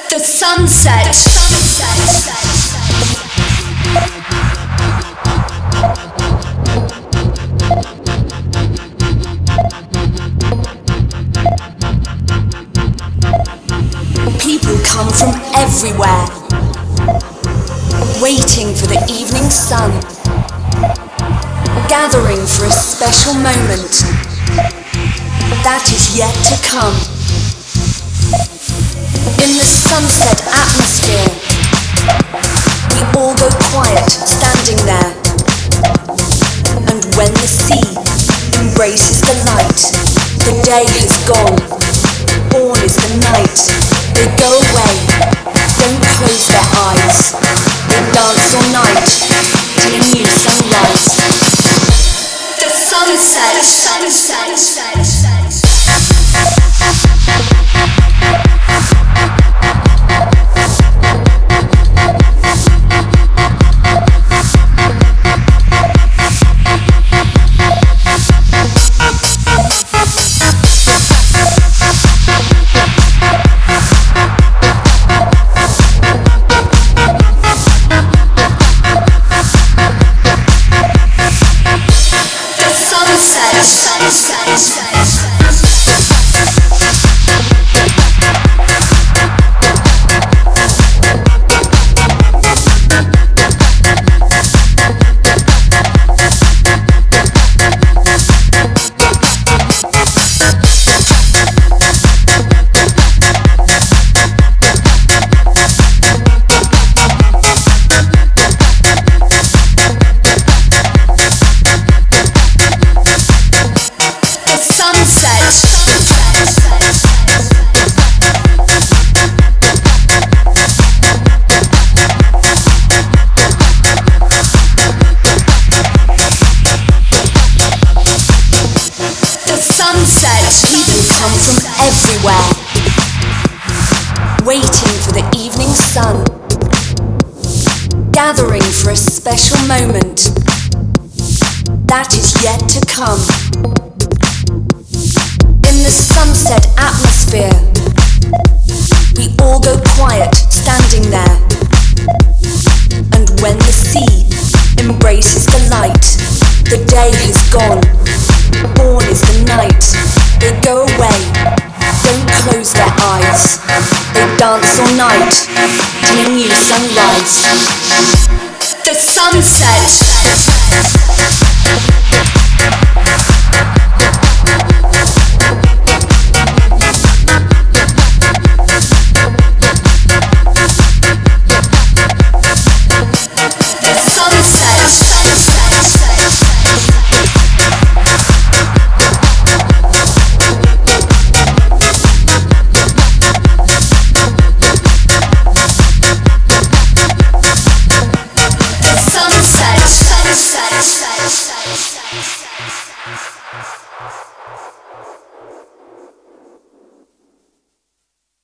The sunset. People come from everywhere, waiting for the evening sun, gathering for a special moment that is yet to come. In the sunset atmosphere, we all go quiet, standing there. And when the sea embraces the light, the day has gone, born is the night. They go away, don't close their eyes. They dance all night till a new sunrise. The sunset. People come from everywhere, waiting for the evening sun, gathering for a special moment that is yet to come. In the sunset atmosphere, we all go quiet, standing there. And when the sea embraces the light, the day has gone, born is the night. They go away, don't close their eyes. They dance all night till a new sunrise.